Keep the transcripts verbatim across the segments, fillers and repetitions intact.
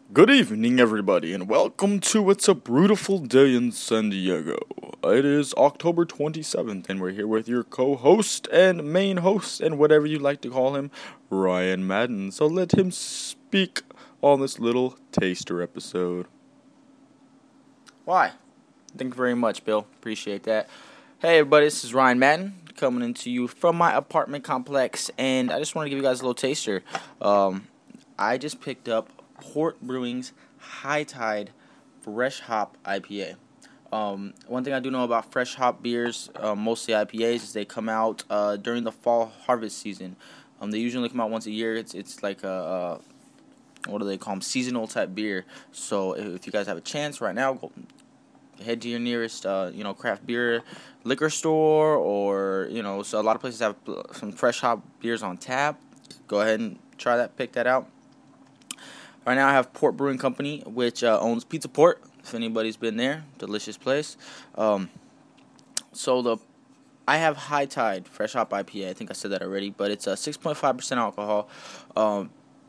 Good evening, everybody, and welcome to It's a Beautiful Day in San Diego. It is October twenty-seventh, and we're here with your co-host and main host, and whatever you like to call him, Ryan Madden. So let him speak on this little taster episode. Why? Thank you very much, Bill. Appreciate that. Hey, everybody, this is Ryan Madden coming into you from my apartment complex, and I just want to give you guys a little taster. Um, I just picked up Port Brewing's High Tide Fresh Hop I P A. Um, one thing I do know about fresh hop beers, uh, mostly I P As, is they come out uh, during the fall harvest season. Um, they usually come out once a year. It's it's like a, a what do they call them? Seasonal type beer. So if you guys have a chance right now, go head to your nearest uh, you know craft beer liquor store, or you know so a lot of places have some fresh hop beers on tap. Go ahead and try that. Pick that out. Right now I have Port Brewing Company, which uh, owns Pizza Port, if anybody's been there. Delicious place. Um, so the I have High Tide Fresh Hop I P A. I think I said that already, but it's a six point five percent alcohol. Um,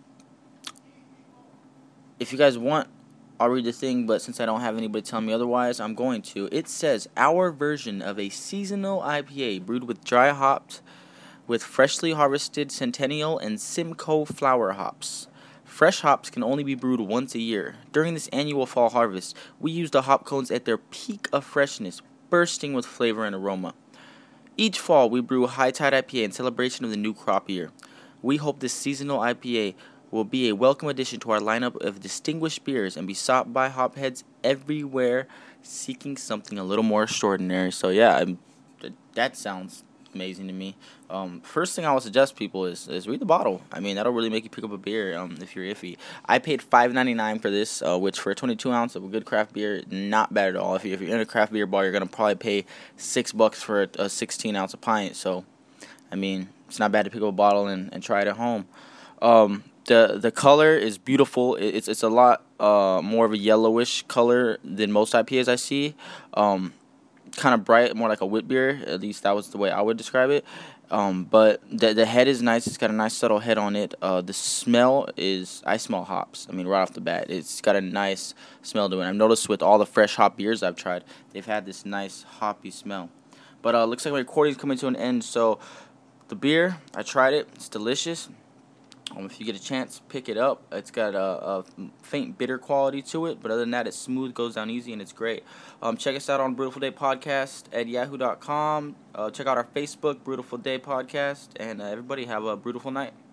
if you guys want, I'll read the thing, but since I don't have anybody telling me otherwise, I'm going to. It says, our version of a seasonal I P A brewed with dry hops with freshly harvested Centennial and Simcoe flower hops. Fresh hops can only be brewed once a year. During this annual fall harvest, we use the hop cones at their peak of freshness, bursting with flavor and aroma. Each fall, we brew High Tide I P A in celebration of the new crop year. We hope this seasonal I P A will be a welcome addition to our lineup of distinguished beers and be sought by hopheads everywhere seeking something a little more extraordinary. So yeah, I'm, that sounds amazing to me. Um, first thing I would suggest people is is read the bottle. I mean, that'll really make you pick up a beer um, if you're iffy. I paid five ninety-nine for this, uh, which for a twenty-two ounce of a good craft beer, not bad at all. If, you, if you're in a craft beer bar, you're going to probably pay six bucks for a, a sixteen ounce of pint. So, I mean, it's not bad to pick up a bottle and, and try it at home. Um, the the color is beautiful. It, it's it's a lot uh, more of a yellowish color than most I P As I see. Um, kind of bright, more like a wit beer. At least that was the way I would describe it. Um, but the the head is nice. It's got a nice subtle head on it. Uh, the smell is, I smell hops. I mean, right off the bat, it's got a nice smell to it. I've noticed with all the fresh hop beers I've tried, they've had this nice hoppy smell. But uh, looks like my recording's coming to an end. So the beer, I tried it. It's delicious. Um, if you get a chance, pick it up. It's got a, a faint bitter quality to it, but other than that, it's smooth, goes down easy, and it's great. Um, check us out on Beautiful Day Podcast at yahoo dot com. Uh, check out our Facebook, Beautiful Day Podcast, and uh, everybody have a beautiful night.